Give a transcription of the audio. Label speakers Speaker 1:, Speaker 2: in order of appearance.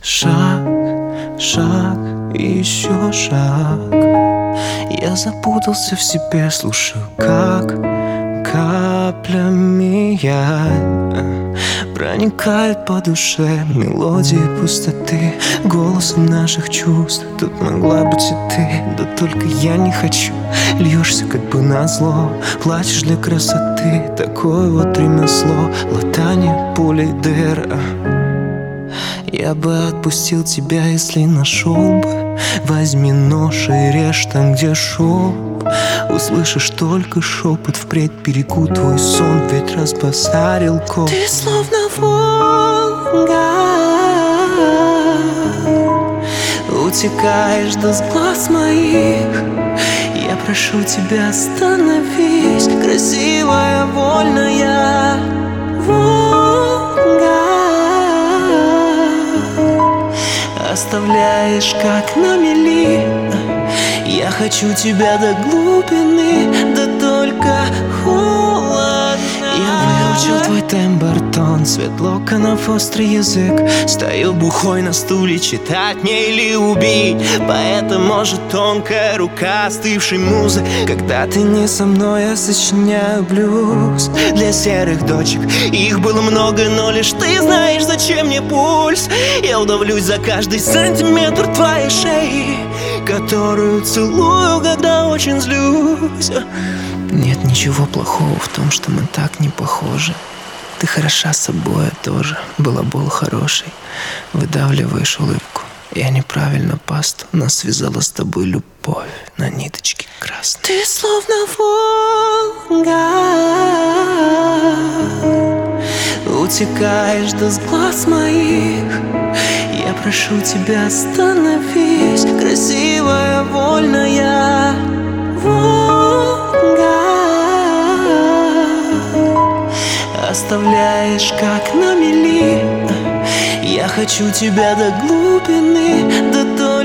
Speaker 1: Шаг, шаг и еще шаг. Я запутался в себе, слушаю, как каплями я проникает по душе мелодии пустоты, голосом наших чувств. Тут могла быть и ты, да только я не хочу. Льешься как бы назло, плачешь для красоты. Такое вот ремесло, латание пулей дыр. Я бы отпустил тебя, если нашел бы. Возьми нож и режь там, где шов. Услышишь только шепот, впредь берегу твой сон, ведь разбазарил кол.
Speaker 2: Ты словно Волга,
Speaker 1: утекаешь до глаз моих. Я прошу тебя, остановись, красивая, вольная Волга. Оставляешь как на мели. Я хочу тебя до глубины, да только холодно. Я выучил твой тембр, тон, цвет локонов, острый язык. Стою бухой на стуле, читать мне или убить. Поэта может тонкая рука остывшей музы. Когда ты не со мной, я сочиняю блюз для серых дочек. Их было много, но лишь ты знаешь, зачем мне пульс. Я удавлюсь за каждый сантиметр твоей шеи, которую целую, когда очень злюсь. Нет ничего плохого в том, что мы так не похожи. Ты хороша собой, я тоже. Балабол хороший. Выдавливаешь улыбку. Я неправильно пасту. Нас связала с тобой любовь на ниточке красной.
Speaker 2: ты словно Волга,
Speaker 1: утекаешь до глаз моих. Я прошу тебя, остановись, красивая, вольная Волга. Оставляешь как на мели. Я хочу тебя до глубины, до